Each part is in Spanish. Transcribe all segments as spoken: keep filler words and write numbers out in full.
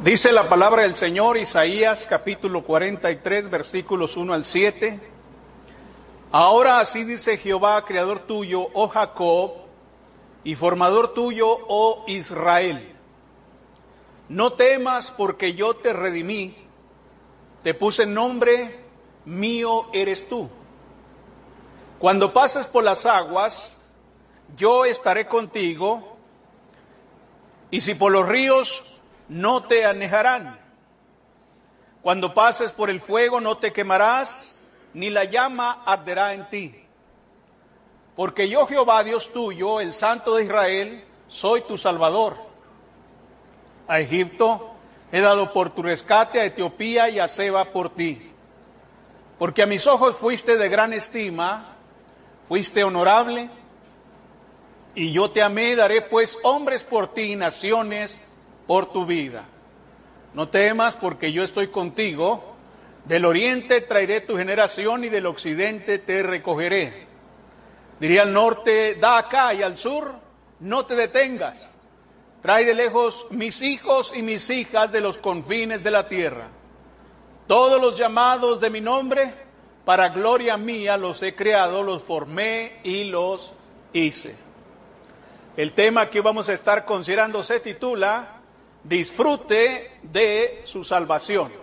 Dice la palabra del Señor, Isaías capítulo cuarenta y tres, versículos uno al siete. Ahora así dice Jehová, creador tuyo, oh Jacob, y formador tuyo, oh Israel. No temas, porque yo te redimí, te puse nombre, mío eres tú. Cuando pases por las aguas, yo estaré contigo, y si por los ríos, no te anejarán. Cuando pases por el fuego, no te quemarás, ni la llama arderá en ti. Porque yo, Jehová, Dios tuyo, el Santo de Israel, soy tu Salvador. A Egipto he dado por tu rescate, a Etiopía y a Seba por ti. Porque a mis ojos fuiste de gran estima, fuiste honorable, y yo te amé, daré pues hombres por ti y naciones por tu vida. No temas, porque yo estoy contigo. Del oriente traeré tu generación y del occidente te recogeré. Diría al norte, da acá, y al sur, no te detengas. Trae de lejos mis hijos y mis hijas de los confines de la tierra. Todos los llamados de mi nombre, para gloria mía los he creado, los formé y los hice. El tema que vamos a estar considerando se titula Disfrute de su salvación.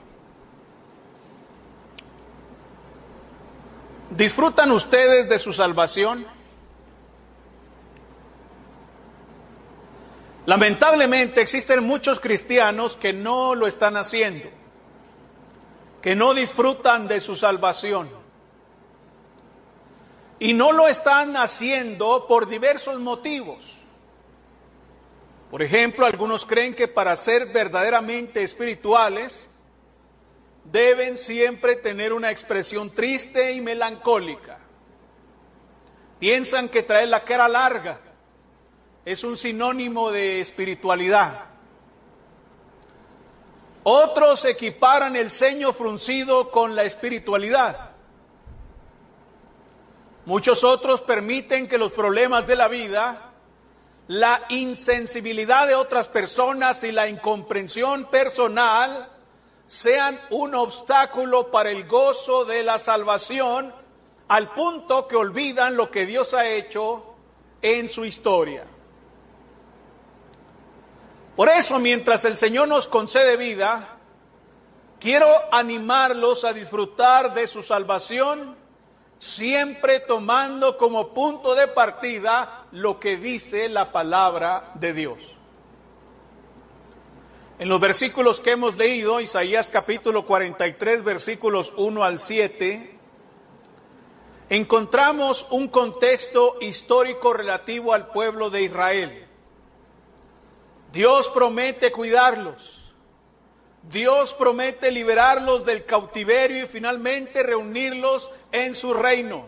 ¿Disfrutan ustedes de su salvación? Lamentablemente existen muchos cristianos que no lo están haciendo, que no disfrutan de su salvación. Y no lo están haciendo por diversos motivos. Por ejemplo, algunos creen que para ser verdaderamente espirituales deben siempre tener una expresión triste y melancólica. Piensan que traer la cara larga es un sinónimo de espiritualidad. Otros equiparan el ceño fruncido con la espiritualidad. Muchos otros permiten que los problemas de la vida, la insensibilidad de otras personas y la incomprensión personal sean un obstáculo para el gozo de la salvación, al punto que olvidan lo que Dios ha hecho en su historia. Por eso, mientras el Señor nos concede vida, quiero animarlos a disfrutar de su salvación, siempre tomando como punto de partida lo que dice la palabra de Dios. En los versículos que hemos leído, Isaías capítulo cuarenta y tres, versículos uno al siete, encontramos un contexto histórico relativo al pueblo de Israel. Dios promete cuidarlos. Dios promete liberarlos del cautiverio y finalmente reunirlos en su reino.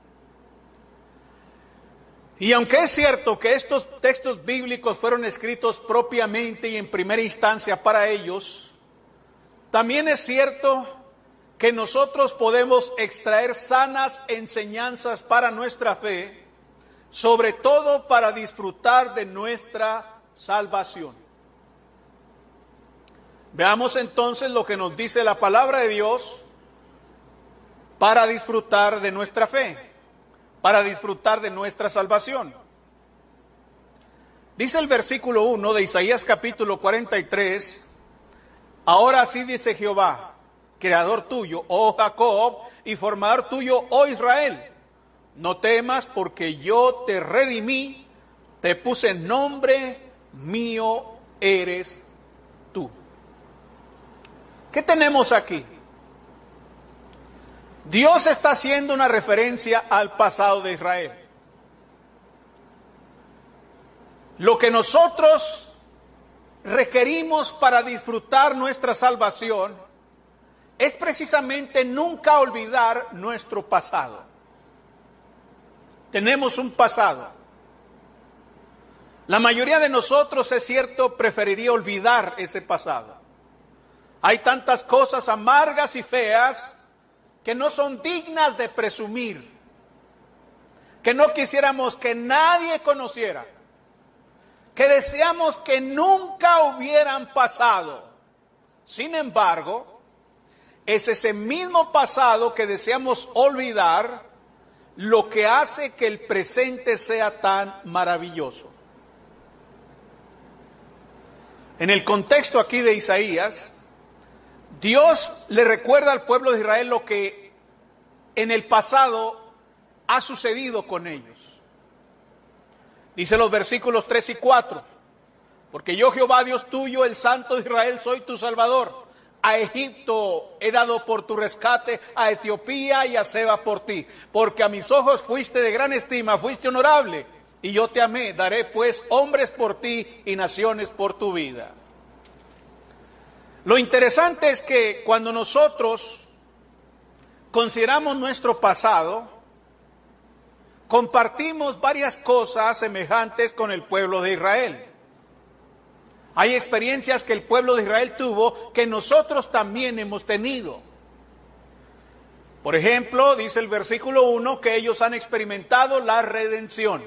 Y aunque es cierto que estos textos bíblicos fueron escritos propiamente y en primera instancia para ellos, también es cierto que nosotros podemos extraer sanas enseñanzas para nuestra fe, sobre todo para disfrutar de nuestra salvación. Veamos entonces lo que nos dice la palabra de Dios para disfrutar de nuestra fe, para disfrutar de nuestra salvación. Dice el versículo uno de Isaías capítulo cuarenta y tres, ahora así dice Jehová, creador tuyo, oh Jacob, y formador tuyo, oh Israel. No temas, porque yo te redimí, te puse nombre, mío eres tú. ¿Qué tenemos aquí? Dios está haciendo una referencia al pasado de Israel. Lo que nosotros requerimos para disfrutar nuestra salvación es precisamente nunca olvidar nuestro pasado. Tenemos un pasado. La mayoría de nosotros, es cierto, preferiría olvidar ese pasado. Hay tantas cosas amargas y feas que no son dignas de presumir, que no quisiéramos que nadie conociera, que deseamos que nunca hubieran pasado. Sin embargo, es ese mismo pasado que deseamos olvidar lo que hace que el presente sea tan maravilloso. En el contexto aquí de Isaías, Dios le recuerda al pueblo de Israel lo que en el pasado ha sucedido con ellos. Dice los versículos tres y cuatro, porque yo Jehová Dios tuyo, el Santo de Israel, soy tu Salvador. A Egipto he dado por tu rescate, a Etiopía y a Seba por ti. Porque a mis ojos fuiste de gran estima, fuiste honorable, y yo te amé. Daré pues hombres por ti y naciones por tu vida. Lo interesante es que cuando nosotros consideramos nuestro pasado, compartimos varias cosas semejantes con el pueblo de Israel. Hay experiencias que el pueblo de Israel tuvo que nosotros también hemos tenido. Por ejemplo, dice el versículo uno que ellos han experimentado la redención.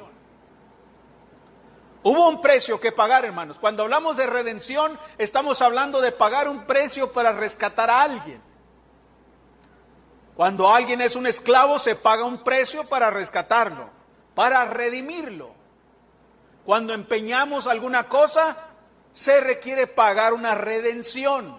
Hubo un precio que pagar, hermanos. Cuando hablamos de redención, estamos hablando de pagar un precio para rescatar a alguien. Cuando alguien es un esclavo, se paga un precio para rescatarlo, para redimirlo. Cuando empeñamos alguna cosa, se requiere pagar una redención.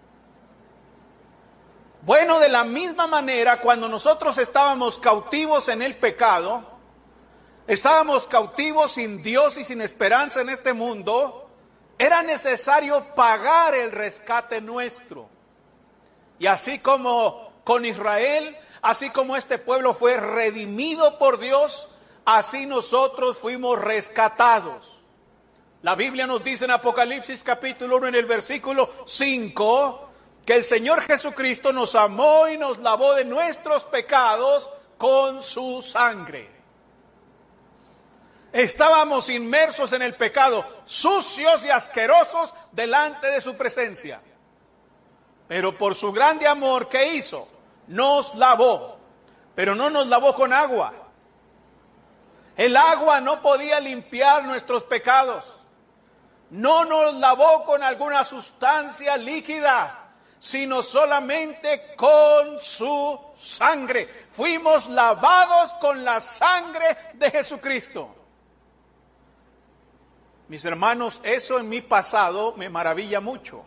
Bueno, de la misma manera, cuando nosotros estábamos cautivos en el pecado, estábamos cautivos sin Dios y sin esperanza en este mundo, era necesario pagar el rescate nuestro. Y así como con Israel, así como este pueblo fue redimido por Dios, así nosotros fuimos rescatados. La Biblia nos dice en Apocalipsis capítulo uno en el versículo cinco que el Señor Jesucristo nos amó y nos lavó de nuestros pecados con su sangre. Estábamos inmersos en el pecado, sucios y asquerosos delante de su presencia. Pero por su grande amor, ¿qué hizo? Nos lavó, pero no nos lavó con agua. El agua no podía limpiar nuestros pecados. No nos lavó con alguna sustancia líquida, sino solamente con su sangre. Fuimos lavados con la sangre de Jesucristo. Mis hermanos, eso en mi pasado me maravilla mucho.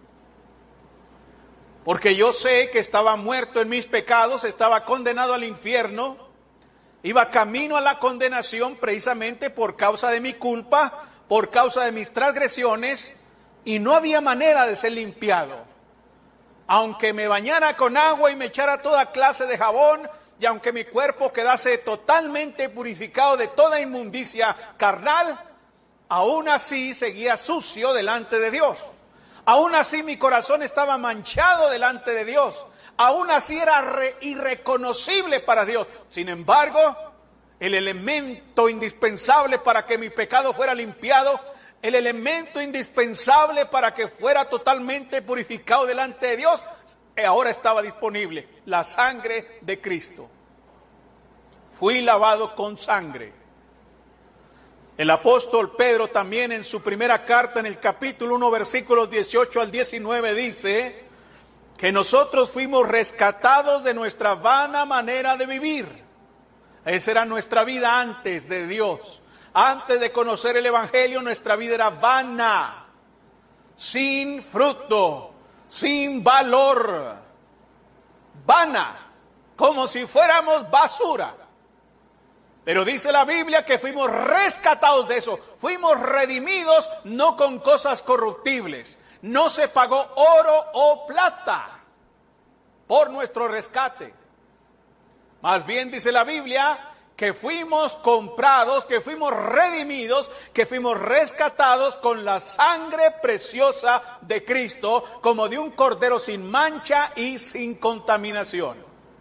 Porque yo sé que estaba muerto en mis pecados, estaba condenado al infierno, iba camino a la condenación precisamente por causa de mi culpa, por causa de mis transgresiones, y no había manera de ser limpiado. Aunque me bañara con agua y me echara toda clase de jabón, y aunque mi cuerpo quedase totalmente purificado de toda inmundicia carnal, aún así seguía sucio delante de Dios. Aún así mi corazón estaba manchado delante de Dios. Aún así era re- irreconocible para Dios. Sin embargo, el elemento indispensable para que mi pecado fuera limpiado, el elemento indispensable para que fuera totalmente purificado delante de Dios, ahora estaba disponible: la sangre de Cristo. Fui lavado con sangre. El apóstol Pedro también en su primera carta, en el capítulo uno, versículos dieciocho al diecinueve, dice que nosotros fuimos rescatados de nuestra vana manera de vivir. Esa era nuestra vida antes de Dios. Antes de conocer el Evangelio, nuestra vida era vana, sin fruto, sin valor, vana, como si fuéramos basura. Pero dice la Biblia que fuimos rescatados de eso, fuimos redimidos no con cosas corruptibles. No se pagó oro o plata por nuestro rescate. Más bien dice la Biblia que fuimos comprados, que fuimos redimidos, que fuimos rescatados con la sangre preciosa de Cristo, como de un cordero sin mancha y sin contaminación.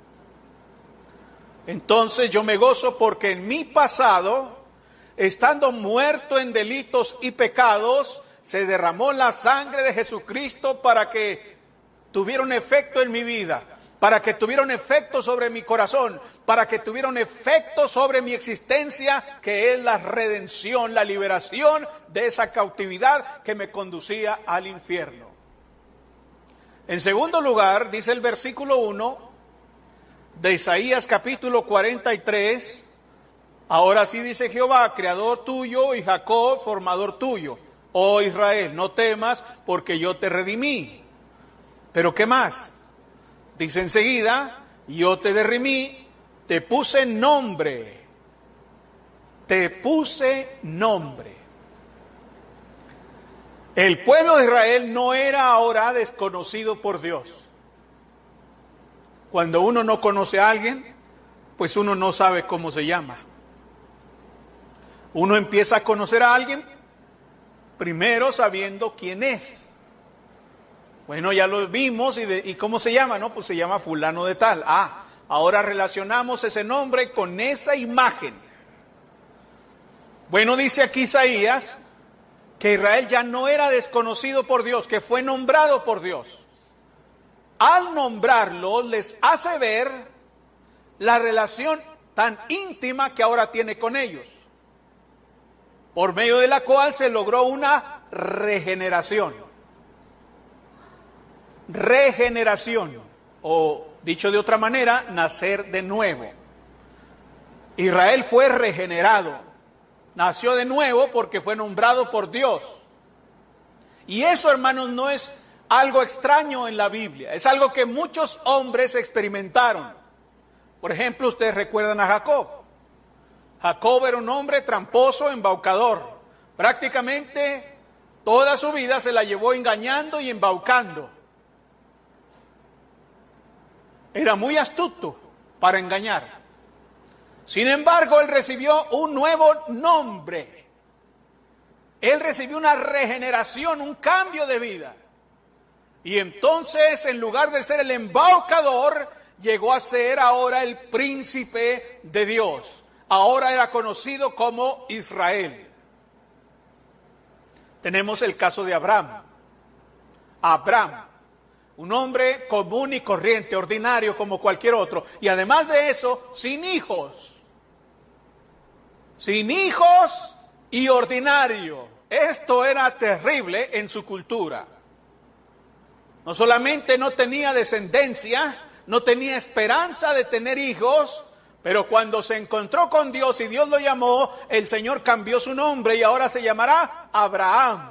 Entonces yo me gozo porque en mi pasado, estando muerto en delitos y pecados, se derramó la sangre de Jesucristo para que tuviera un efecto en mi vida, para que tuviera un efecto sobre mi corazón, para que tuviera un efecto sobre mi existencia, que es la redención, la liberación de esa cautividad que me conducía al infierno. En segundo lugar, dice el versículo uno de Isaías capítulo cuarenta y tres, ahora sí dice Jehová, creador tuyo, y Jacob, formador tuyo. Oh Israel, no temas, porque yo te redimí. ¿Pero qué más? Dice enseguida, yo te redimí, te puse nombre. Te puse nombre. El pueblo de Israel no era ahora desconocido por Dios. Cuando uno no conoce a alguien, pues uno no sabe cómo se llama. Uno empieza a conocer a alguien primero sabiendo quién es. Bueno, ya lo vimos, y, de, ¿y cómo se llama? No, pues se llama fulano de tal. Ah, ahora relacionamos ese nombre con esa imagen. Bueno, dice aquí Isaías que Israel ya no era desconocido por Dios, que fue nombrado por Dios. Al nombrarlo les hace ver la relación tan íntima que ahora tiene con ellos, por medio de la cual se logró una regeneración. Regeneración, o dicho de otra manera, nacer de nuevo. Israel fue regenerado, nació de nuevo porque fue nombrado por Dios. Y eso, hermanos, no es algo extraño en la Biblia, es algo que muchos hombres experimentaron. Por ejemplo, ustedes recuerdan a Jacob. Jacob era un hombre tramposo, embaucador. Prácticamente toda su vida se la llevó engañando y embaucando. Era muy astuto para engañar. Sin embargo, él recibió un nuevo nombre. Él recibió una regeneración, un cambio de vida. Y entonces, en lugar de ser el embaucador, llegó a ser ahora el príncipe de Dios. Ahora era conocido como Israel. Tenemos el caso de Abraham. Abraham, un hombre común y corriente, ordinario como cualquier otro. Y además de eso, sin hijos. Sin hijos y ordinario. Esto era terrible en su cultura. No solamente no tenía descendencia, no tenía esperanza de tener hijos, pero cuando se encontró con Dios y Dios lo llamó, el Señor cambió su nombre y ahora se llamará Abraham.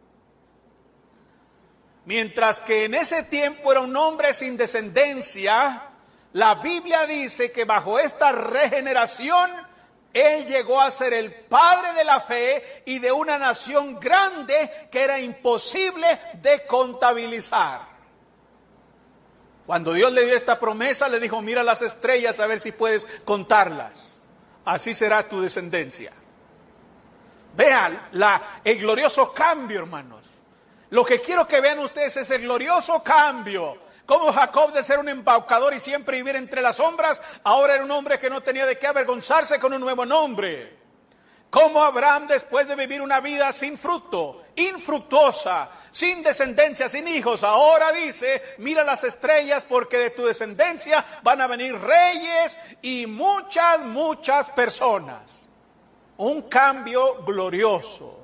Mientras que en ese tiempo era un hombre sin descendencia, la Biblia dice que bajo esta regeneración, él llegó a ser el padre de la fe y de una nación grande que era imposible de contabilizar. Cuando Dios le dio esta promesa, le dijo, mira las estrellas a ver si puedes contarlas. Así será tu descendencia. Vean la, el glorioso cambio, hermanos. Lo que quiero que vean ustedes es el glorioso cambio. Como Jacob, de ser un embaucador y siempre vivir entre las sombras, ahora era un hombre que no tenía de qué avergonzarse con un nuevo nombre. Como Abraham, después de vivir una vida sin fruto, infructuosa, sin descendencia, sin hijos, ahora dice, mira las estrellas porque de tu descendencia van a venir reyes y muchas, muchas personas. Un cambio glorioso.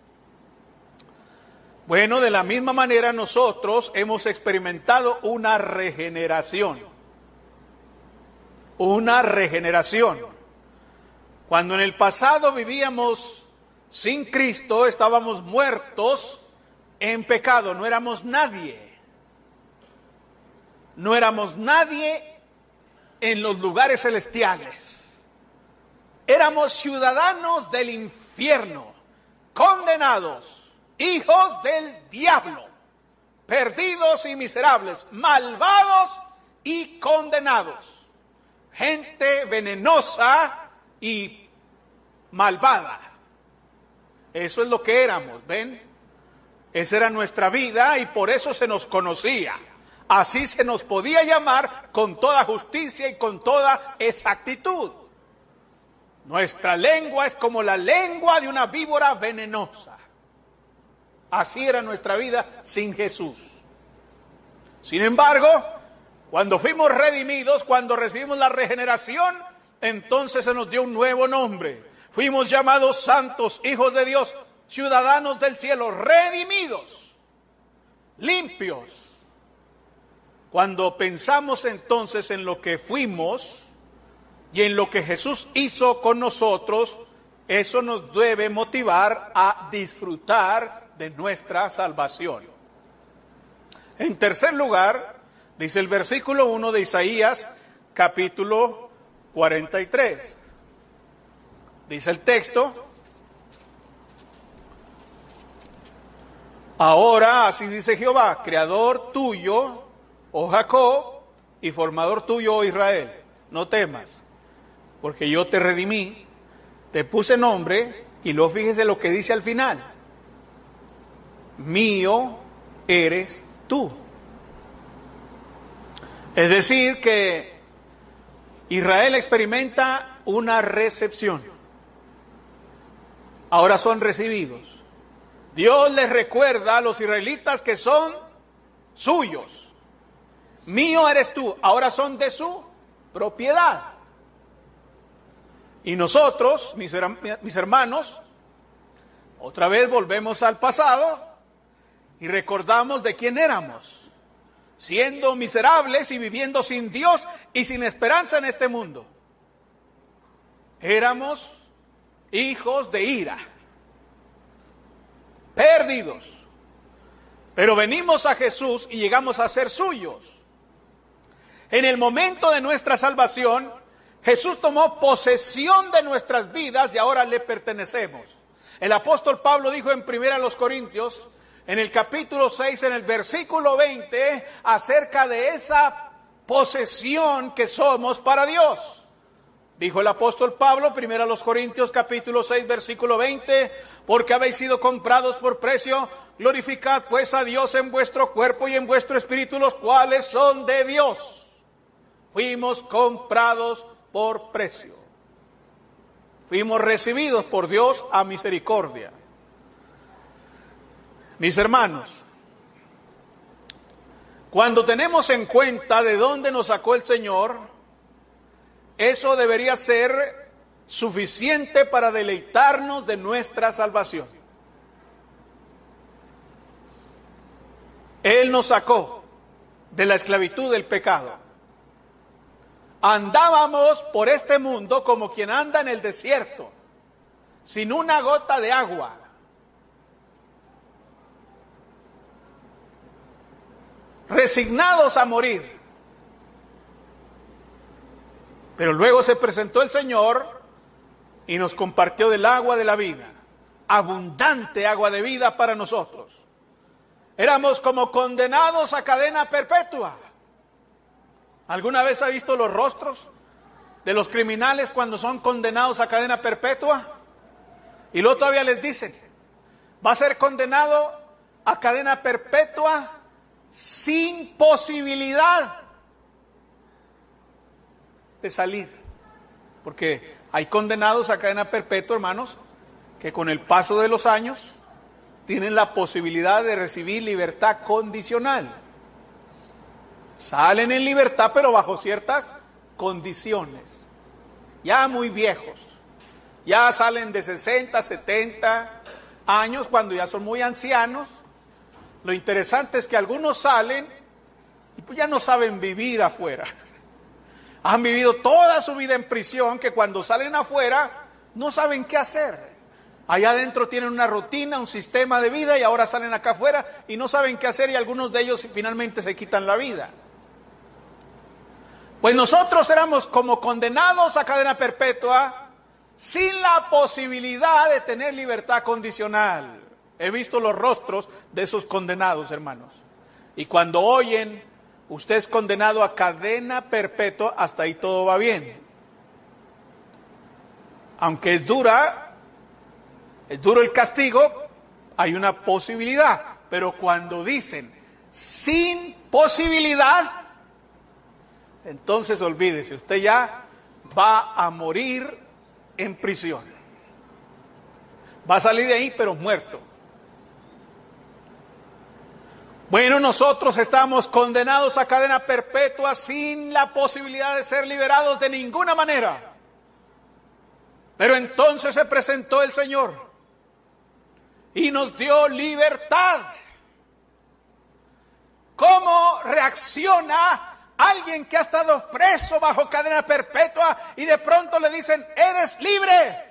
Bueno, de la misma manera nosotros hemos experimentado una regeneración. Una regeneración. Cuando en el pasado vivíamos sin Cristo, estábamos muertos en pecado, no éramos nadie. No éramos nadie en los lugares celestiales. Éramos ciudadanos del infierno, condenados. Hijos del diablo, perdidos y miserables, malvados y condenados. Gente venenosa y malvada. Eso es lo que éramos, ¿ven? Esa era nuestra vida y por eso se nos conocía. Así se nos podía llamar con toda justicia y con toda exactitud. Nuestra lengua es como la lengua de una víbora venenosa. Así era nuestra vida sin Jesús. Sin embargo, cuando fuimos redimidos, cuando recibimos la regeneración, entonces se nos dio un nuevo nombre. Fuimos llamados santos, hijos de Dios, ciudadanos del cielo, redimidos, limpios, Cuando pensamos entonces en lo que fuimos y en lo que Jesús hizo con nosotros, eso nos debe motivar a disfrutar de nuestra salvación. En tercer lugar, dice el versículo uno de Isaías, capítulo cuarenta y tres. Dice el texto: ahora así dice Jehová, creador tuyo, oh Jacob, y formador tuyo, oh Israel, no temas, porque yo te redimí, te puse nombre, y luego fíjese lo que dice al final: mío eres tú. Es decir, que Israel experimenta una recepción. Ahora son recibidos. Dios les recuerda a los israelitas que son suyos. Mío eres tú. Ahora son de su propiedad. Y nosotros, mis, mis hermanos, otra vez volvemos al pasado y recordamos de quién éramos. Siendo miserables y viviendo sin Dios y sin esperanza en este mundo. Éramos hijos de ira, perdidos. Pero venimos a Jesús y llegamos a ser suyos. En el momento de nuestra salvación, Jesús tomó posesión de nuestras vidas y ahora le pertenecemos. El apóstol Pablo dijo en primera los Corintios, en el capítulo seis, en el versículo veinte, acerca de esa posesión que somos para Dios. Dijo el apóstol Pablo, primero a los Corintios, capítulo seis, versículo veinte, porque habéis sido comprados por precio, glorificad pues a Dios en vuestro cuerpo y en vuestro espíritu, los cuales son de Dios. Fuimos comprados por precio. Fuimos recibidos por Dios a misericordia. Mis hermanos, cuando tenemos en cuenta de dónde nos sacó el Señor, eso debería ser suficiente para deleitarnos de nuestra salvación. Él nos sacó de la esclavitud del pecado. Andábamos por este mundo como quien anda en el desierto, sin una gota de agua. Resignados a morir. Pero luego se presentó el Señor y nos compartió del agua de la vida, abundante agua de vida para nosotros. Éramos como condenados a cadena perpetua. ¿Alguna vez ha visto los rostros de los criminales cuando son condenados a cadena perpetua? Y luego todavía les dicen, va a ser condenado a cadena perpetua sin posibilidad de salir, porque hay condenados a cadena perpetua, hermanos, que con el paso de los años tienen la posibilidad de recibir libertad condicional. Salen en libertad, pero bajo ciertas condiciones. Ya muy viejos, ya salen de sesenta, setenta años, cuando ya son muy ancianos. Lo interesante es que algunos salen y pues ya no saben vivir afuera. Han vivido toda su vida en prisión, que cuando salen afuera no saben qué hacer. Allá adentro tienen una rutina, un sistema de vida, y ahora salen acá afuera y no saben qué hacer, y algunos de ellos finalmente se quitan la vida. Pues nosotros éramos como condenados a cadena perpetua sin la posibilidad de tener libertad condicional. He visto los rostros de esos condenados, hermanos. Y cuando oyen, usted es condenado a cadena perpetua, hasta ahí todo va bien. Aunque es dura, es duro el castigo, hay una posibilidad. Pero cuando dicen sin posibilidad, entonces olvídese, usted ya va a morir en prisión. Va a salir de ahí, pero muerto. Bueno, nosotros estamos condenados a cadena perpetua sin la posibilidad de ser liberados de ninguna manera. Pero entonces se presentó el Señor y nos dio libertad. ¿Cómo reaccionamos reacciona alguien que ha estado preso bajo cadena perpetua y de pronto le dicen, eres libre.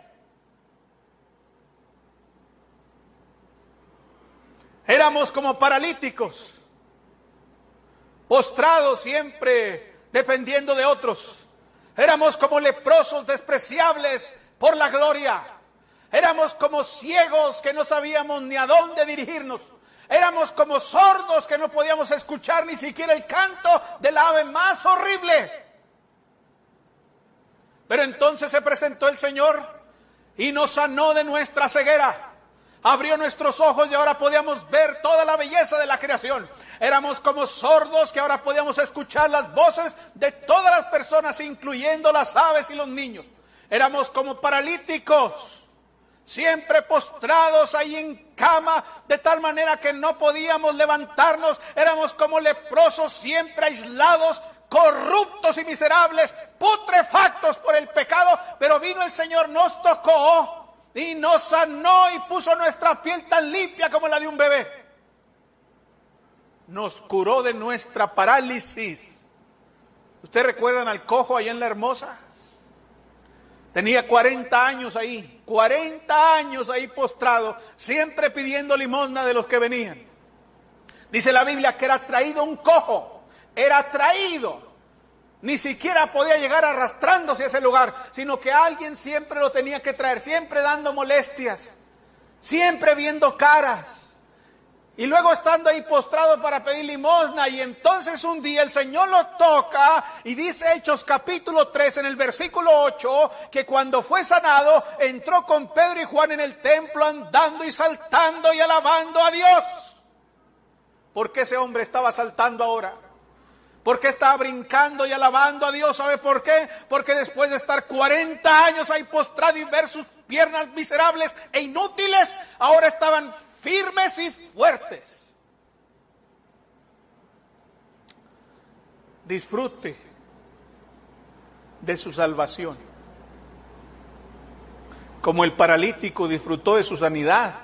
Éramos como paralíticos, postrados siempre dependiendo de otros. Éramos como leprosos despreciables por la gloria. Éramos como ciegos que no sabíamos ni a dónde dirigirnos. Éramos como sordos que no podíamos escuchar ni siquiera el canto del ave más horrible. Pero entonces se presentó el Señor y nos sanó de nuestra ceguera. Abrió nuestros ojos y ahora podíamos ver toda la belleza de la creación. Éramos como sordos que ahora podíamos escuchar las voces de todas las personas, incluyendo las aves y los niños. Éramos como paralíticos, siempre postrados ahí en cama, de tal manera que no podíamos levantarnos. Éramos como leprosos, siempre aislados, corruptos y miserables, putrefactos por el pecado. Pero vino el Señor, nos tocó y nos sanó y puso nuestra piel tan limpia como la de un bebé. Nos curó de nuestra parálisis. ¿Ustedes recuerdan al cojo allá en La Hermosa? Tenía cuarenta años ahí, cuarenta años ahí postrado, siempre pidiendo limosna de los que venían. Dice la Biblia que era traído un cojo, era traído. Ni siquiera podía llegar arrastrándose a ese lugar, sino que alguien siempre lo tenía que traer, siempre dando molestias, siempre viendo caras. Y luego estando ahí postrado para pedir limosna, y entonces un día el Señor lo toca, y dice Hechos capítulo tres en el versículo ocho, que cuando fue sanado, entró con Pedro y Juan en el templo andando y saltando y alabando a Dios. ¿Por qué ese hombre estaba saltando ahora? ¿Por qué estaba brincando y alabando a Dios? ¿Sabe por qué? Porque después de estar cuarenta años ahí postrado y ver sus piernas miserables e inútiles, ahora estaban firmes y fuertes. Disfrute de su salvación, como el paralítico disfrutó de su sanidad,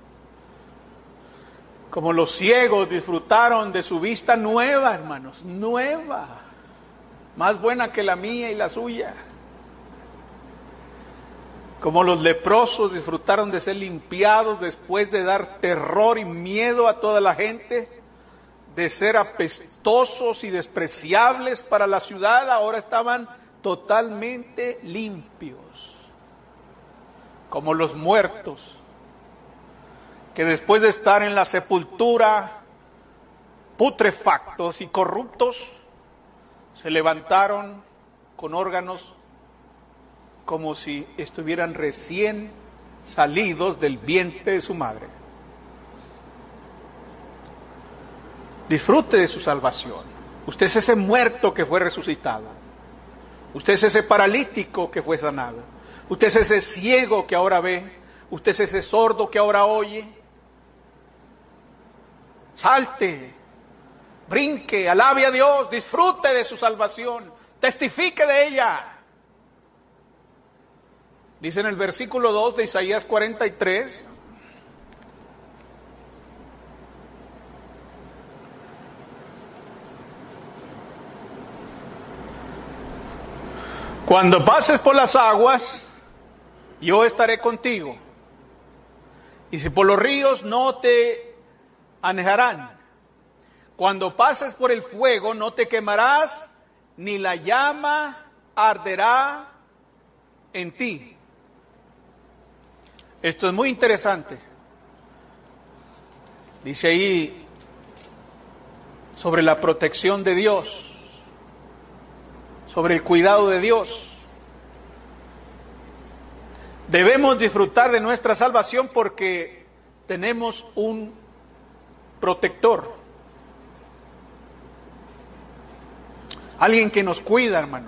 como los ciegos disfrutaron de su vista nueva, hermanos, nueva, más buena que la mía y la suya. Como los leprosos disfrutaron de ser limpiados después de dar terror y miedo a toda la gente, de ser apestosos y despreciables para la ciudad, ahora estaban totalmente limpios. Como los muertos, que después de estar en la sepultura putrefactos y corruptos, se levantaron con órganos como si estuvieran recién salidos del vientre de su madre. Disfrute de su salvación. Usted es ese muerto que fue resucitado. Usted es ese paralítico que fue sanado. Usted es ese ciego que ahora ve. Usted es ese sordo que ahora oye. Salte, brinque, alabe a Dios, disfrute de su salvación, testifique de ella. Dice en el versículo dos de Isaías cuarenta y tres, cuando pases por las aguas, yo estaré contigo, y si por los ríos no te anejarán. Cuando pases por el fuego no te quemarás, ni la llama arderá en ti. Esto es muy interesante. Dice ahí sobre la protección de Dios, sobre el cuidado de Dios. Debemos disfrutar de nuestra salvación porque tenemos un protector, alguien que nos cuida, hermanos.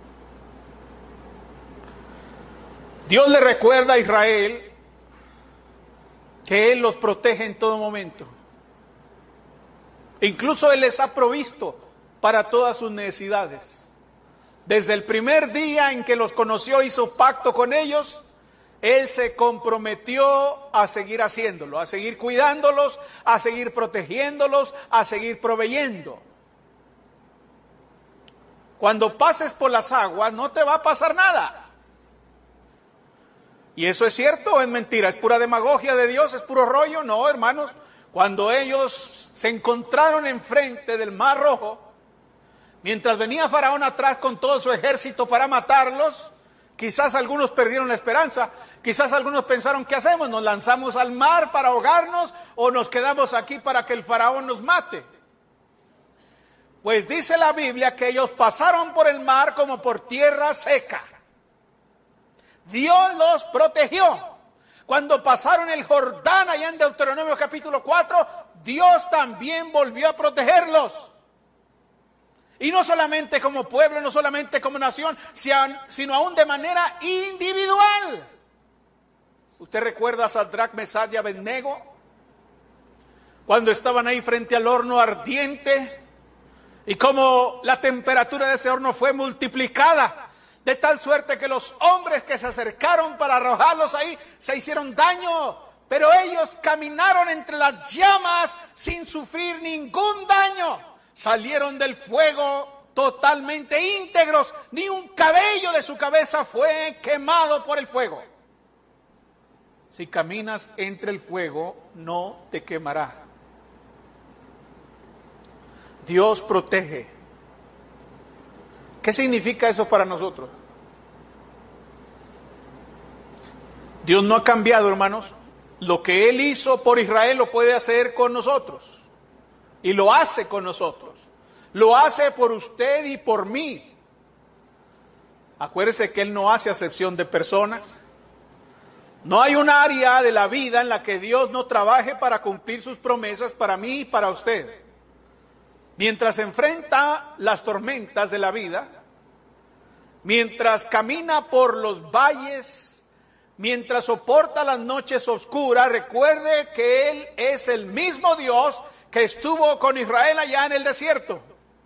Dios le recuerda a Israel que Él los protege en todo momento. Incluso Él les ha provisto para todas sus necesidades. Desde el primer día en que los conoció, hizo pacto con ellos. Él se comprometió a seguir haciéndolo, a seguir cuidándolos, a seguir protegiéndolos, a seguir proveyendo. cuando pases por las aguas no te va a pasar nada. ¿Y eso es cierto o es mentira? ¿Es pura demagogia de Dios? ¿Es puro rollo? No, hermanos. Cuando ellos se encontraron enfrente del Mar Rojo, mientras venía Faraón atrás con todo su ejército para matarlos, quizás algunos perdieron la esperanza, quizás algunos pensaron, ¿qué hacemos? ¿Nos lanzamos al mar para ahogarnos o nos quedamos aquí para que el Faraón nos mate? Pues dice la Biblia que ellos pasaron por el mar como por tierra seca. Dios los protegió. Cuando pasaron el Jordán allá en Deuteronomio capítulo cuatro, Dios también volvió a protegerlos. Y no solamente como pueblo, no solamente como nación, sino aún de manera individual. ¿Usted recuerda a Sadrach, Mesach y Abednego? Cuando estaban ahí frente al horno ardiente, y como la temperatura de ese horno fue multiplicada, de tal suerte que los hombres que se acercaron para arrojarlos ahí se hicieron daño, pero ellos caminaron entre las llamas sin sufrir ningún daño. Salieron del fuego totalmente íntegros, ni un cabello de su cabeza fue quemado por el fuego. Si caminas entre el fuego, no te quemará. Dios protege. ¿Qué significa eso para nosotros? Dios no ha cambiado, hermanos. Lo que Él hizo por Israel lo puede hacer con nosotros. Y lo hace con nosotros. Lo hace por usted y por mí. Acuérdese que Él no hace acepción de personas. No hay un área de la vida en la que Dios no trabaje para cumplir sus promesas para mí y para usted. Mientras enfrenta las tormentas de la vida, mientras camina por los valles, mientras soporta las noches oscuras, recuerde que Él es el mismo Dios que estuvo con Israel allá en el desierto.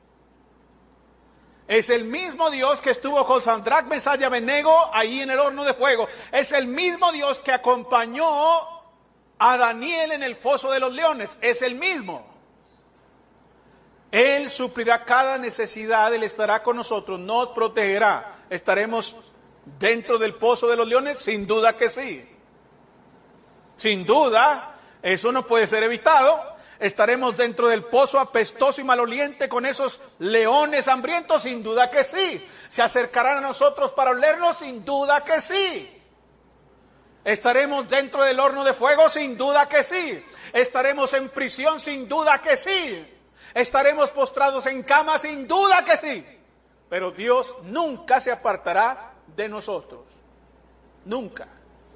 Es el mismo Dios que estuvo con Sadrach, Mesach y Abednego ahí en el horno de fuego. Es el mismo Dios que acompañó a Daniel en el foso de los leones. Es el mismo. Él suplirá cada necesidad, Él estará con nosotros, nos protegerá. ¿Estaremos dentro del pozo de los leones? Sin duda que sí. Sin duda, eso no puede ser evitado. ¿Estaremos dentro del pozo apestoso y maloliente con esos leones hambrientos? Sin duda que sí. ¿Se acercarán a nosotros para olernos? Sin duda que sí. ¿Estaremos dentro del horno de fuego? Sin duda que sí. ¿Estaremos en prisión? Sin duda que sí. ¿Estaremos postrados en cama? Sin duda que sí. Pero Dios nunca se apartará de nosotros. Nunca.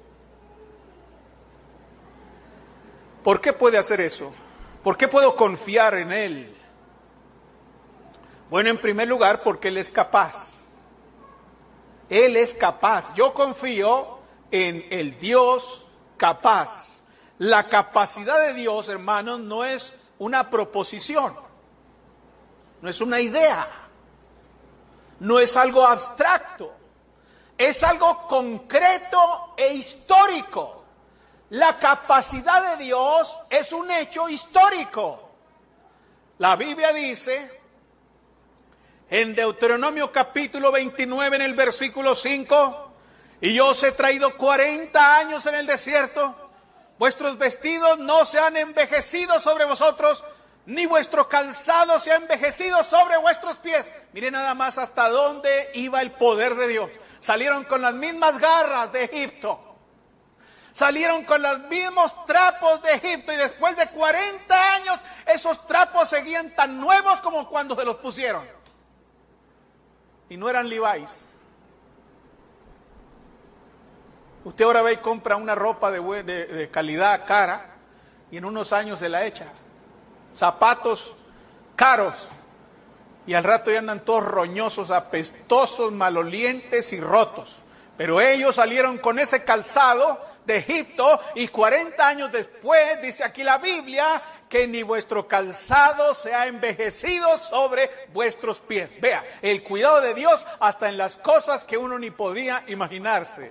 ¿Por qué puede hacer eso? ¿Por qué puedo confiar en Él? Bueno, en primer lugar, porque Él es capaz. Él es capaz. Yo confío en el Dios capaz. La capacidad de Dios, hermanos, no es una proposición. No es una idea. No es algo abstracto. Es algo concreto e histórico. La capacidad de Dios es un hecho histórico. La Biblia dice en Deuteronomio capítulo veintinueve en el versículo cinco: y yo os he traído cuarenta años en el desierto, vuestros vestidos no se han envejecido sobre vosotros, ni vuestro calzado se ha envejecido sobre vuestros pies. Miren nada más hasta dónde iba el poder de Dios. Salieron con las mismas garras de Egipto. Salieron con los mismos trapos de Egipto y después de cuarenta años esos trapos seguían tan nuevos como cuando se los pusieron. Y no eran Levi's. Usted ahora ve y compra una ropa de, de, de calidad cara y en unos años se la echa. Zapatos caros y al rato ya andan todos roñosos, apestosos, malolientes y rotos. Pero ellos salieron con ese calzado de Egipto y cuarenta años después, dice aquí la Biblia, que ni vuestro calzado se ha envejecido sobre vuestros pies. Vea, el cuidado de Dios hasta en las cosas que uno ni podía imaginarse.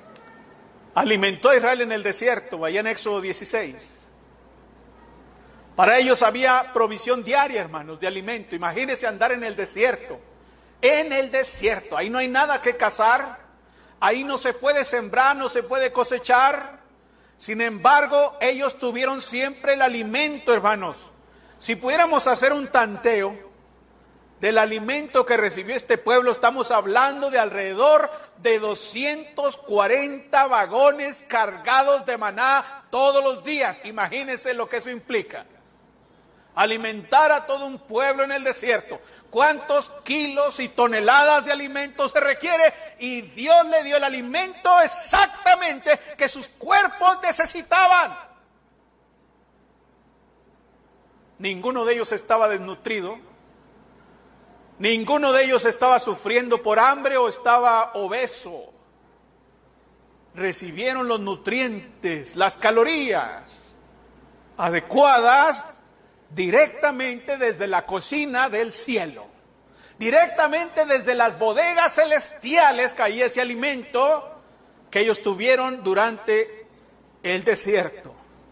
Alimentó a Israel en el desierto, allá en Éxodo dieciséis. Para ellos había provisión diaria, hermanos, de alimento. Imagínense andar en el desierto. En el desierto. Ahí no hay nada que cazar. Ahí no se puede sembrar, no se puede cosechar. Sin embargo, ellos tuvieron siempre el alimento, hermanos. Si pudiéramos hacer un tanteo del alimento que recibió este pueblo, estamos hablando de alrededor de doscientos cuarenta vagones cargados de maná todos los días. Imagínense lo que eso implica. Alimentar a todo un pueblo en el desierto. ¿Cuántos kilos y toneladas de alimento se requiere? Y Dios le dio el alimento exactamente que sus cuerpos necesitaban. Ninguno de ellos estaba desnutrido. Ninguno de ellos estaba sufriendo por hambre o estaba obeso. Recibieron los nutrientes, las calorías adecuadas directamente desde la cocina del cielo. Directamente desde las bodegas celestiales caía ese alimento que ellos tuvieron durante el desierto.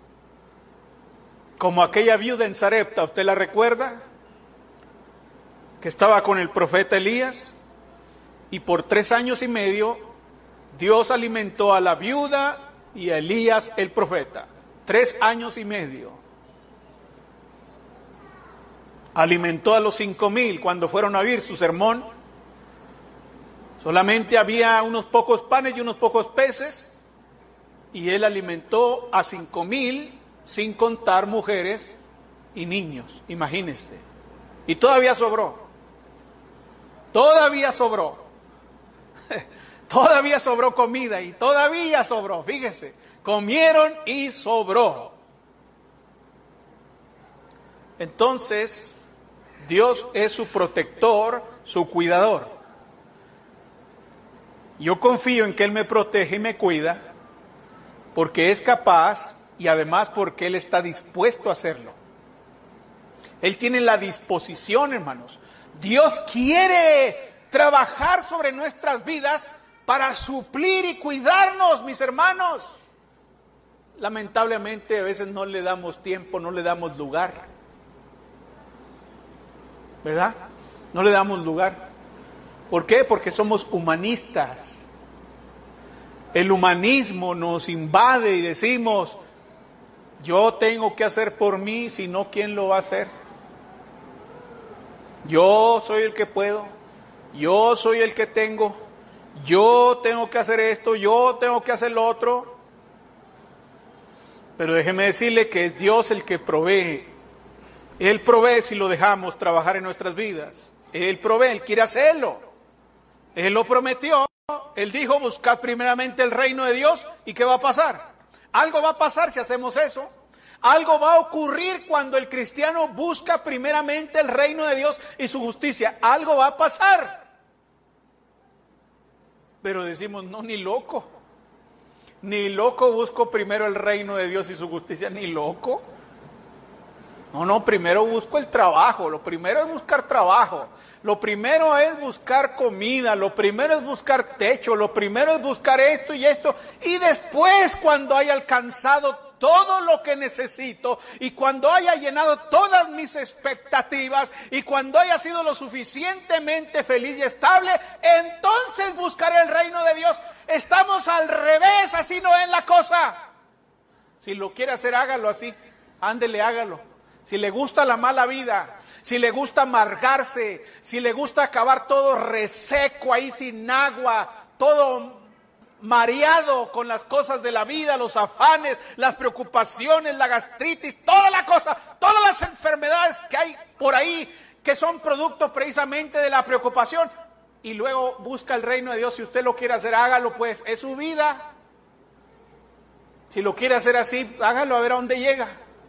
Como aquella viuda en Sarepta, ¿usted la recuerda? Que estaba con el profeta Elías, y por tres años y medio Dios alimentó a la viuda y a Elías el profeta. Tres años y medio. Alimentó a los cinco mil cuando fueron a oír su sermón. Solamente había unos pocos panes y unos pocos peces, y él alimentó a cinco mil sin contar mujeres y niños. Imagínense. Y todavía sobró. Todavía sobró. Todavía sobró comida y todavía sobró. Fíjese, comieron y sobró. Entonces, Dios es su protector, su cuidador. Yo confío en que Él me protege y me cuida, porque es capaz y además porque Él está dispuesto a hacerlo. Él tiene la disposición, hermanos. Dios quiere trabajar sobre nuestras vidas para suplir y cuidarnos, mis hermanos. Lamentablemente a veces no le damos tiempo, no le damos lugar. ¿Verdad? No le damos lugar. ¿Por qué? Porque somos humanistas. El humanismo nos invade y decimos, yo tengo que hacer por mí, si no, ¿quién lo va a hacer? Yo soy el que puedo, yo soy el que tengo, yo tengo que hacer esto, yo tengo que hacer lo otro. Pero déjeme decirle que es Dios el que provee. Él provee si lo dejamos trabajar en nuestras vidas. Él provee, Él quiere hacerlo. Él lo prometió. Él dijo, buscad primeramente el reino de Dios. ¿Y qué va a pasar? Algo va a pasar si hacemos eso. Algo va a ocurrir cuando el cristiano busca primeramente el reino de Dios y su justicia. Algo va a pasar. Pero decimos, no, ni loco. Ni loco busco primero el reino de Dios y su justicia, ni loco. No, no, primero busco el trabajo, lo primero es buscar trabajo, lo primero es buscar comida, lo primero es buscar techo, lo primero es buscar esto y esto, y después cuando haya alcanzado todo lo que necesito y cuando haya llenado todas mis expectativas y cuando haya sido lo suficientemente feliz y estable, entonces buscaré el reino de Dios. Estamos al revés, así no es la cosa. Si lo quiere hacer, hágalo así, ándele, hágalo. Si le gusta la mala vida, si le gusta amargarse, si le gusta acabar todo reseco ahí sin agua, todo mareado con las cosas de la vida, los afanes, las preocupaciones, la gastritis, toda la cosa, todas las enfermedades que hay por ahí que son producto precisamente de la preocupación, y luego busca el reino de Dios. Si usted lo quiere hacer, hágalo, pues, es su vida. Si lo quiere hacer así, hágalo, a ver a dónde llega.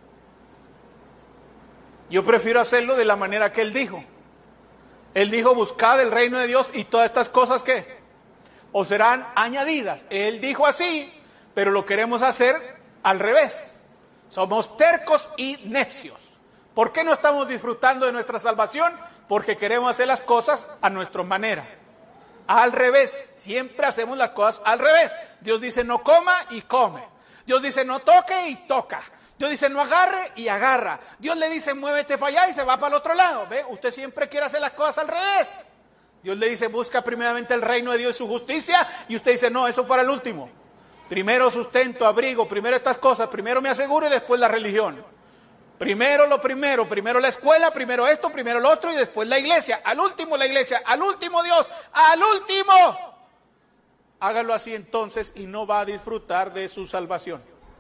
Yo prefiero hacerlo de la manera que Él dijo. Él dijo, buscad el reino de Dios y todas estas cosas, ¿qué? Os serán añadidas. Él dijo así, pero lo queremos hacer al revés. Somos tercos y necios. ¿Por qué no estamos disfrutando de nuestra salvación? Porque queremos hacer las cosas a nuestra manera. Al revés. Siempre hacemos las cosas al revés. Dios dice no coma y come. Dios dice no toque y toca. Dios dice no agarre y agarra. Dios le dice muévete para allá y se va para el otro lado. ¿Ve? Usted siempre quiere hacer las cosas al revés. Dios le dice busca primeramente el reino de Dios y su justicia, y usted dice no, eso para el último. Primero sustento, abrigo, primero estas cosas, primero me aseguro y después la religión. Primero lo primero, primero la escuela, primero esto, primero lo otro y después la iglesia. Al último la iglesia, al último Dios, al último. Hágalo así entonces y no va a disfrutar de su salvación.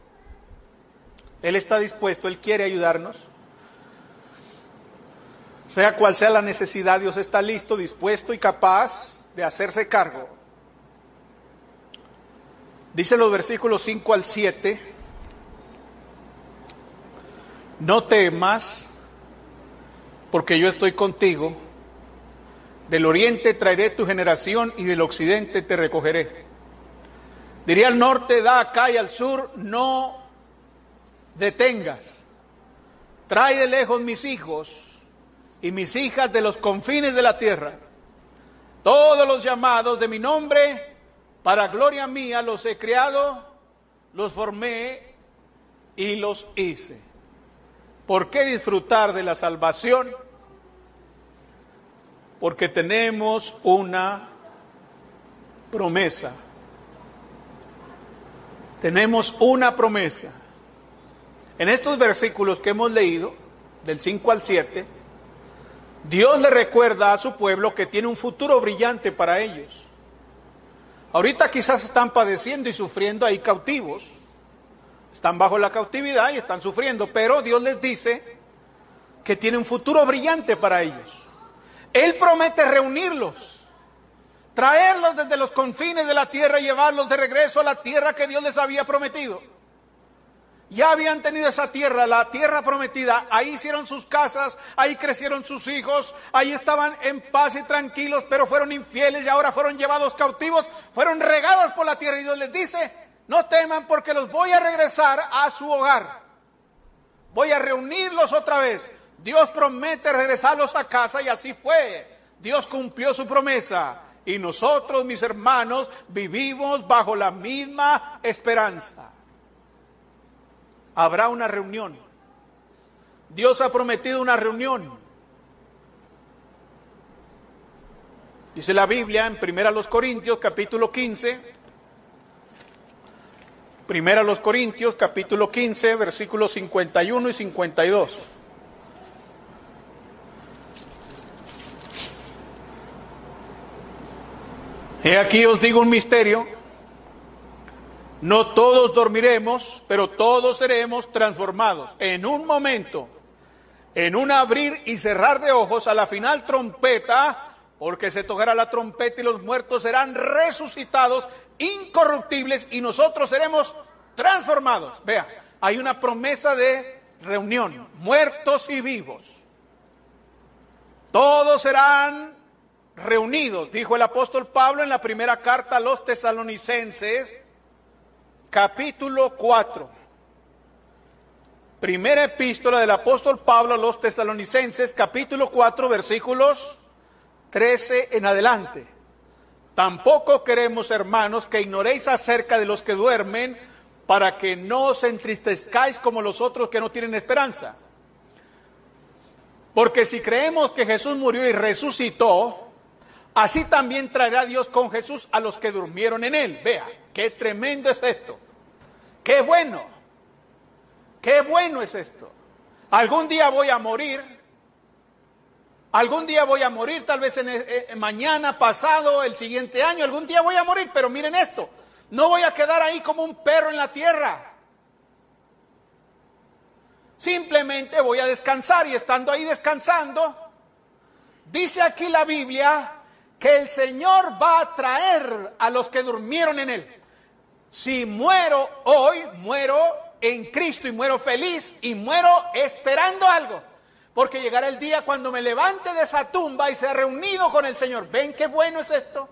Él está dispuesto, Él quiere ayudarnos. Sea cual sea la necesidad, Dios está listo, dispuesto y capaz de hacerse cargo. Dice los versículos cinco al siete, no temas, porque yo estoy contigo. Del oriente traeré tu generación y del occidente te recogeré. Diría al norte, da acá, y al sur, no detengas. Trae de lejos mis hijos y mis hijas de los confines de la tierra. Todos los llamados de mi nombre, para gloria mía los he creado, los formé y los hice. ¿Por qué disfrutar de la salvación? Porque tenemos una promesa. Tenemos una promesa. En estos versículos que hemos leído, del cinco al siete, Dios le recuerda a su pueblo que tiene un futuro brillante para ellos. Ahorita quizás están padeciendo y sufriendo ahí cautivos. Están bajo la cautividad y están sufriendo, pero Dios les dice que tiene un futuro brillante para ellos. Él promete reunirlos, traerlos desde los confines de la tierra y llevarlos de regreso a la tierra que Dios les había prometido. Ya habían tenido esa tierra, la tierra prometida, ahí hicieron sus casas, ahí crecieron sus hijos, ahí estaban en paz y tranquilos, pero fueron infieles y ahora fueron llevados cautivos, fueron regados por la tierra y Dios les dice, no teman porque los voy a regresar a su hogar, voy a reunirlos otra vez. Dios promete regresarlos a casa y así fue. Dios cumplió su promesa y nosotros, mis hermanos, vivimos bajo la misma esperanza. Habrá una reunión. Dios ha prometido una reunión. Dice la Biblia en Primera los Corintios, capítulo quince. Primera los Corintios, capítulo quince, versículos cincuenta y uno y cincuenta y dos. He aquí os digo un misterio. No todos dormiremos, pero todos seremos transformados en un momento, en un abrir y cerrar de ojos, a la final trompeta, porque se tocará la trompeta y los muertos serán resucitados, incorruptibles, y nosotros seremos transformados. Vea, hay una promesa de reunión, muertos y vivos. Todos serán reunidos, dijo el apóstol Pablo en la primera carta a los tesalonicenses, capítulo cuatro. Primera epístola del apóstol Pablo a los tesalonicenses, capítulo cuatro, versículos trece en adelante. Tampoco queremos, hermanos, que ignoréis acerca de los que duermen, para que no os entristezcáis como los otros que no tienen esperanza. Porque si creemos que Jesús murió y resucitó, así también traerá Dios con Jesús a los que durmieron en él. Vea, qué tremendo es esto. Qué bueno. Qué bueno es esto. Algún día voy a morir. Algún día voy a morir, tal vez en, en, mañana, pasado, el siguiente año. Algún día voy a morir, pero miren esto. No voy a quedar ahí como un perro en la tierra. Simplemente voy a descansar, y estando ahí descansando, dice aquí la Biblia que el Señor va a traer a los que durmieron en él. Si muero hoy, muero en Cristo y muero feliz y muero esperando algo. Porque llegará el día cuando me levante de esa tumba y sea reunido con el Señor. ¿Ven qué bueno es esto?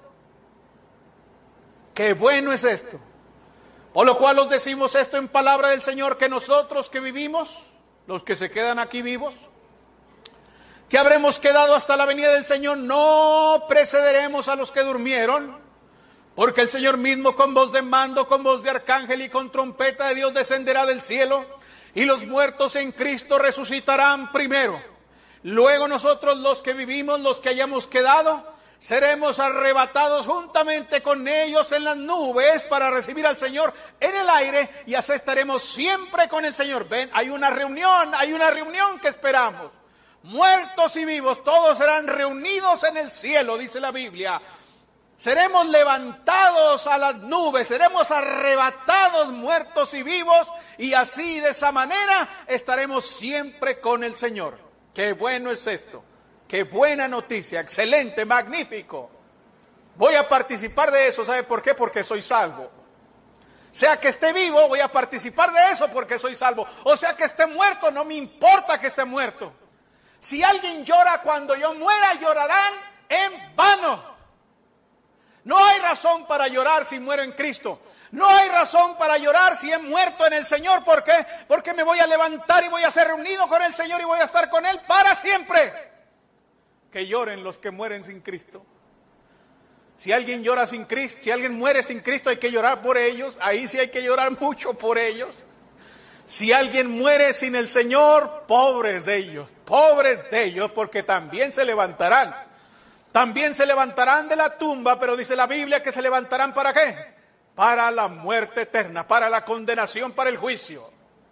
Qué bueno es esto. Por lo cual os decimos esto en palabra del Señor, que nosotros que vivimos, los que se quedan aquí vivos, que habremos quedado hasta la venida del Señor, no precederemos a los que durmieron, porque el Señor mismo con voz de mando, con voz de arcángel y con trompeta de Dios descenderá del cielo, y los muertos en Cristo resucitarán primero. Luego nosotros los que vivimos, los que hayamos quedado, seremos arrebatados juntamente con ellos en las nubes para recibir al Señor en el aire, y así estaremos siempre con el Señor. Ven, hay una reunión, hay una reunión que esperamos. Muertos y vivos, todos serán reunidos en el cielo, dice la Biblia. Seremos levantados a las nubes, seremos arrebatados muertos y vivos, y así de esa manera estaremos siempre con el Señor. Qué bueno es esto, qué buena noticia, excelente, magnífico. Voy a participar de eso, ¿sabe por qué? Porque soy salvo. Sea que esté vivo, voy a participar de eso porque soy salvo. O sea que esté muerto, no me importa que esté muerto. Si alguien llora cuando yo muera, llorarán en vano. No hay razón para llorar si muero en Cristo. No hay razón para llorar si he muerto en el Señor. ¿Por qué? Porque me voy a levantar y voy a ser reunido con el Señor y voy a estar con Él para siempre. Que lloren los que mueren sin Cristo. Si alguien llora sin Cristo, si alguien muere sin Cristo, hay que llorar por ellos. Ahí sí hay que llorar mucho por ellos. Si alguien muere sin el Señor, pobres de ellos, pobres de ellos, porque también se levantarán. También se levantarán de la tumba, pero dice la Biblia que se levantarán ¿para qué? Para la muerte eterna, para la condenación, para el juicio.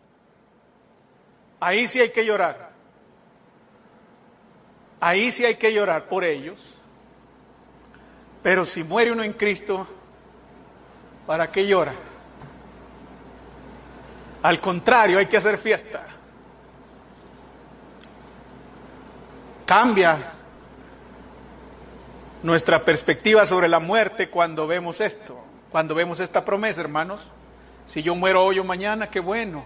Ahí sí hay que llorar. Ahí sí hay que llorar por ellos. Pero si muere uno en Cristo, ¿para qué llora? Al contrario, hay que hacer fiesta. Cambia nuestra perspectiva sobre la muerte cuando vemos esto, cuando vemos esta promesa, hermanos. Si yo muero hoy o mañana, qué bueno.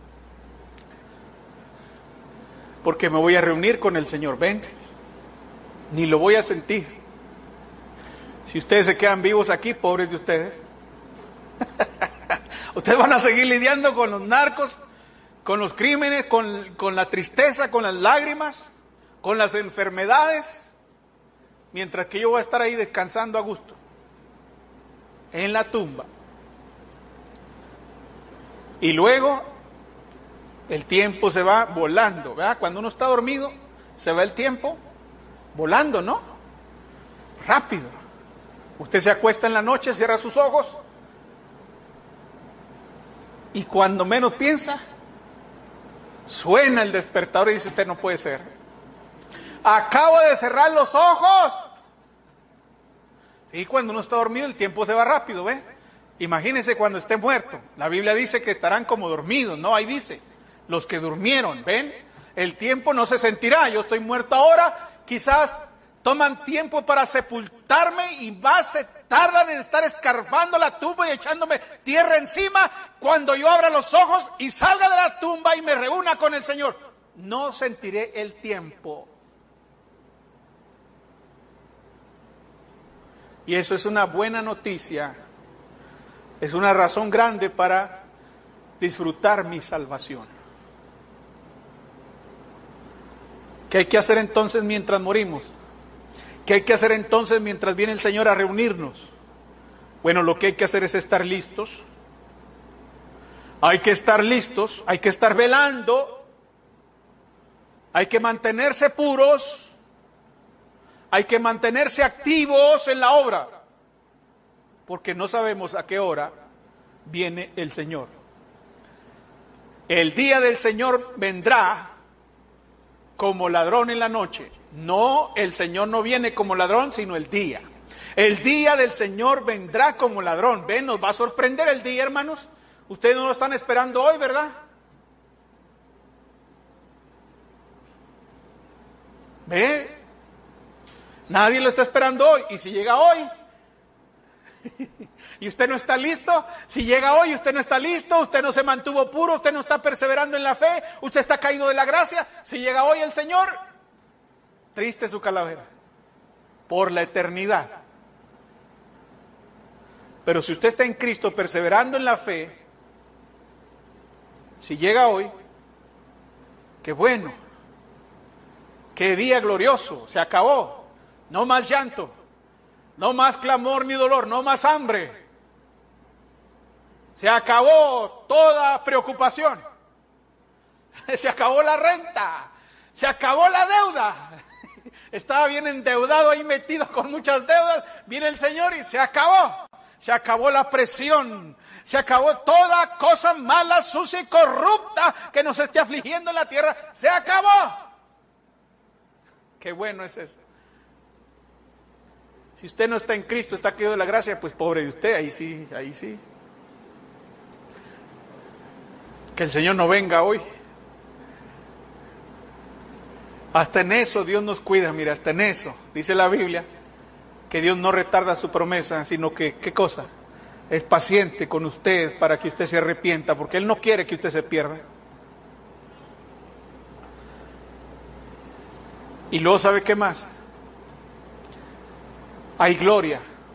Porque me voy a reunir con el Señor, ven. Ni lo voy a sentir. Si ustedes se quedan vivos aquí, pobres de ustedes. Ustedes van a seguir lidiando con los narcos, con los crímenes, con, con la tristeza, con las lágrimas, con las enfermedades, mientras que yo voy a estar ahí descansando a gusto, en la tumba. Y luego, el tiempo se va volando, ¿verdad? Cuando uno está dormido, se va el tiempo volando, ¿no? Rápido. Usted se acuesta en la noche, cierra sus ojos, y cuando menos piensa, suena el despertador y dice usted, no puede ser. Acabo de cerrar los ojos. Y cuando uno está dormido, el tiempo se va rápido, ¿ve? Imagínese cuando esté muerto. La Biblia dice que estarán como dormidos, ¿no? Ahí dice, los que durmieron, ¿ven? El tiempo no se sentirá. Yo estoy muerto ahora, quizás toman tiempo para sepultarme y más se tardan en estar escarbando la tumba y echándome tierra encima cuando yo abra los ojos y salga de la tumba y me reúna con el Señor. No sentiré el tiempo. Y eso es una buena noticia. Es una razón grande para disfrutar mi salvación. ¿Qué hay que hacer entonces mientras morimos? ¿Qué hay que hacer entonces mientras viene el Señor a reunirnos? Bueno, lo que hay que hacer es estar listos. Hay que estar listos, hay que estar velando. Hay que mantenerse puros. Hay que mantenerse activos en la obra. Porque no sabemos a qué hora viene el Señor. El día del Señor vendrá como ladrón en la noche. No, el Señor no viene como ladrón, sino el día. El día del Señor vendrá como ladrón. Ven, nos va a sorprender el día, hermanos. Ustedes no lo están esperando hoy, ¿verdad? ¿Ve? Nadie lo está esperando hoy. Y si llega hoy, y usted no está listo, si llega hoy y usted no está listo, usted no se mantuvo puro, usted no está perseverando en la fe, usted está caído de la gracia, si llega hoy el Señor, triste su calavera, por la eternidad. Pero si usted está en Cristo perseverando en la fe, si llega hoy, qué bueno, qué día glorioso, se acabó, no más llanto, no más clamor ni dolor, no más hambre. Se acabó toda preocupación. Se acabó la renta, se acabó la deuda. Estaba bien endeudado ahí metido con muchas deudas. Viene el Señor y se acabó. Se acabó la presión. Se acabó toda cosa mala, sucia y corrupta que nos esté afligiendo en la tierra. Se acabó. Qué bueno es eso. Si usted no está en Cristo, está caído de la gracia, pues pobre de usted, ahí sí, ahí sí. Que el Señor no venga hoy. Hasta en eso Dios nos cuida, mira, hasta en eso. Dice la Biblia que Dios no retarda su promesa, sino que, ¿qué cosa? Es paciente con usted para que usted se arrepienta, porque Él no quiere que usted se pierda. Y luego, ¿sabe qué más? Hay gloria.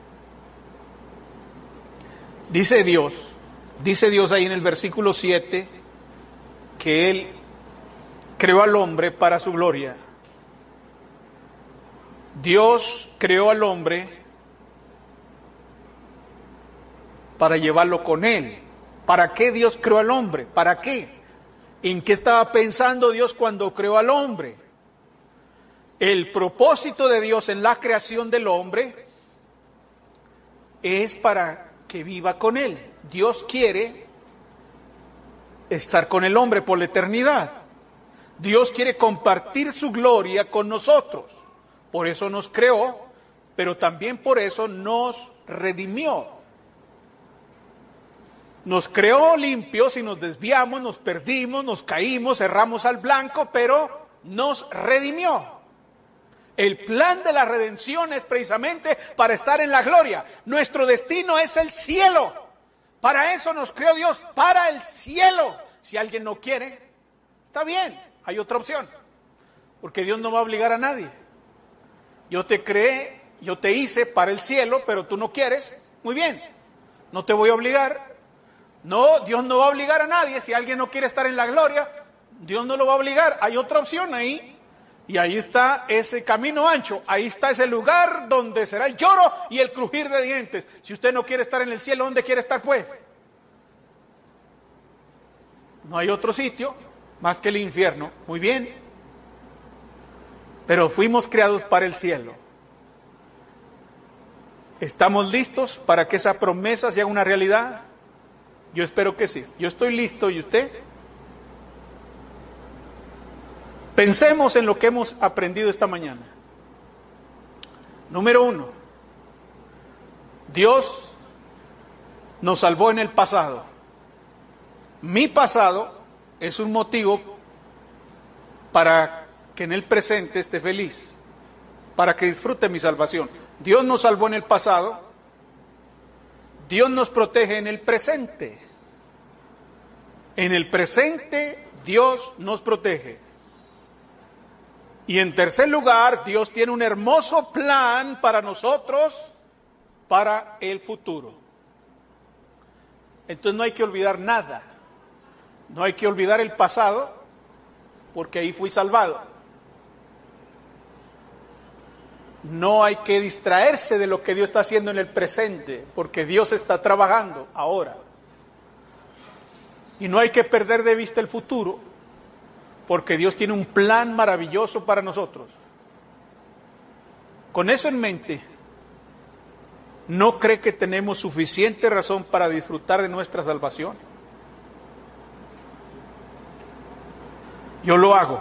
Dice Dios, dice Dios ahí en el versículo siete, que Él creó al hombre para su gloria. Dios creó al hombre para llevarlo con Él. ¿Para qué Dios creó al hombre? ¿Para qué? ¿En qué estaba pensando Dios cuando creó al hombre? El propósito de Dios en la creación del hombre es para que viva con Él. Dios quiere estar con el hombre por la eternidad. Dios quiere compartir su gloria con nosotros. Por eso nos creó, pero también por eso nos redimió. Nos creó limpios y nos desviamos, nos perdimos, nos caímos, erramos al blanco, pero nos redimió. El plan de la redención es precisamente para estar en la gloria. Nuestro destino es el cielo. Para eso nos creó Dios, para el cielo. Si alguien no quiere, está bien, hay otra opción. Porque Dios no va a obligar a nadie. Yo te creé, yo te hice para el cielo, pero tú no quieres. Muy bien, no te voy a obligar. No, Dios no va a obligar a nadie. Si alguien no quiere estar en la gloria, Dios no lo va a obligar. Hay otra opción ahí. Y ahí está ese camino ancho. Ahí está ese lugar donde será el lloro y el crujir de dientes. Si usted no quiere estar en el cielo, ¿dónde quiere estar pues? No hay otro sitio más que el infierno. Muy bien. Pero fuimos creados para el cielo. ¿Estamos listos para que esa promesa sea una realidad? Yo espero que sí. Yo estoy listo, ¿y usted? Pensemos en lo que hemos aprendido esta mañana. Número uno, Dios nos salvó en el pasado. Mi pasado es un motivo para que en el presente esté feliz, para que disfrute mi salvación. Dios nos salvó en el pasado, Dios nos protege en el presente. En el presente Dios nos protege. Y en tercer lugar, Dios tiene un hermoso plan para nosotros, para el futuro. Entonces no hay que olvidar nada. No hay que olvidar el pasado, porque ahí fui salvado. No hay que distraerse de lo que Dios está haciendo en el presente, porque Dios está trabajando ahora. Y no hay que perder de vista el futuro, porque Dios tiene un plan maravilloso para nosotros. Con eso en mente, ¿no cree que tenemos suficiente razón para disfrutar de nuestra salvación? Yo lo hago.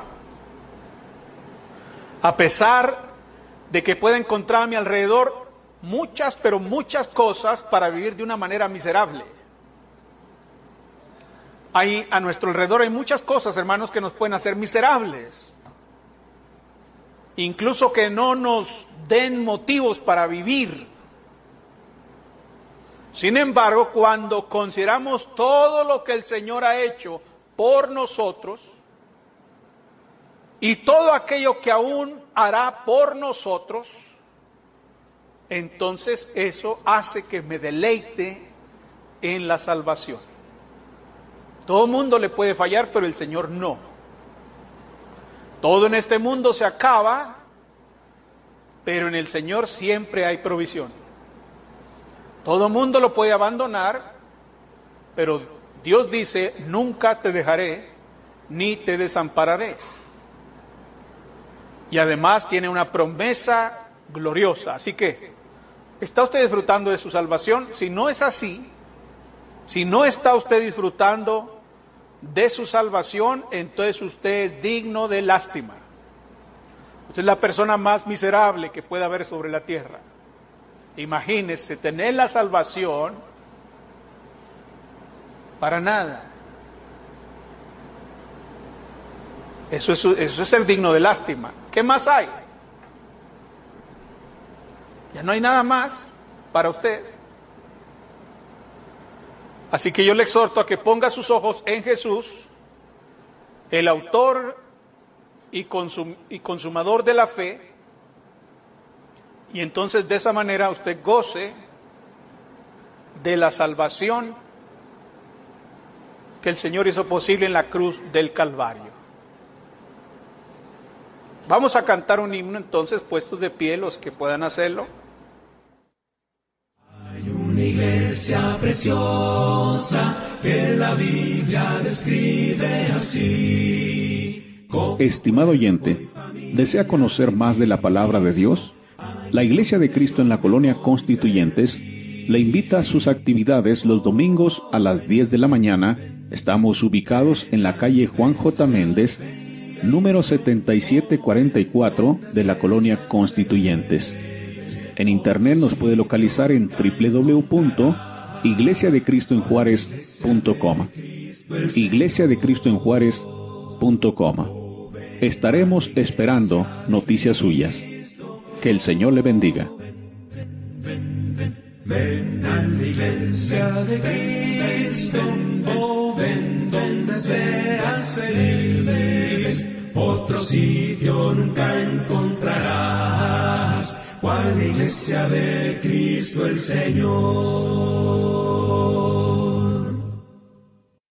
A pesar de que pueda encontrar a mi alrededor muchas, pero muchas cosas para vivir de una manera miserable. Hay, a nuestro alrededor hay muchas cosas, hermanos, que nos pueden hacer miserables. Incluso que no nos den motivos para vivir. Sin embargo, cuando consideramos todo lo que el Señor ha hecho por nosotros y todo aquello que aún hará por nosotros, entonces eso hace que me deleite en la salvación. Todo mundo le puede fallar, pero el Señor no. Todo en este mundo se acaba, pero en el Señor siempre hay provisión. Todo mundo lo puede abandonar, pero Dios dice, nunca te dejaré, ni te desampararé. Y además tiene una promesa gloriosa. Así que, ¿está usted disfrutando de su salvación? Si no es así, si no está usted disfrutando de su salvación, entonces usted es digno de lástima. Usted es la persona más miserable que pueda haber sobre la tierra. Imagínese tener la salvación para nada. Eso es, eso es ser digno de lástima. ¿Qué más hay? Ya no hay nada más para usted. Así que yo le exhorto a que ponga sus ojos en Jesús, el autor y, consum, y consumador de la fe, y entonces de esa manera usted goce de la salvación que el Señor hizo posible en la cruz del Calvario. Vamos a cantar un himno entonces, puestos de pie los que puedan hacerlo. Hay una iglesia preciosa que la Biblia describe así. Estimado oyente, ¿desea conocer más de la palabra de Dios? La Iglesia de Cristo en la Colonia Constituyentes le invita a sus actividades los domingos a las diez de la mañana. Estamos ubicados en la calle Juan J. Méndez, número setenta y siete cuarenta y cuatro de la Colonia Constituyentes. En internet nos puede localizar en doble u doble u doble u punto iglesia de cristo en juárez punto com. iglesia de cristo en juárez punto com. Estaremos esperando noticias suyas. Que el Señor le bendiga. Ven a la iglesia de Cristo, oh, ven donde seas feliz. Otro sitio nunca encontrarás, cual la iglesia de Cristo el Señor.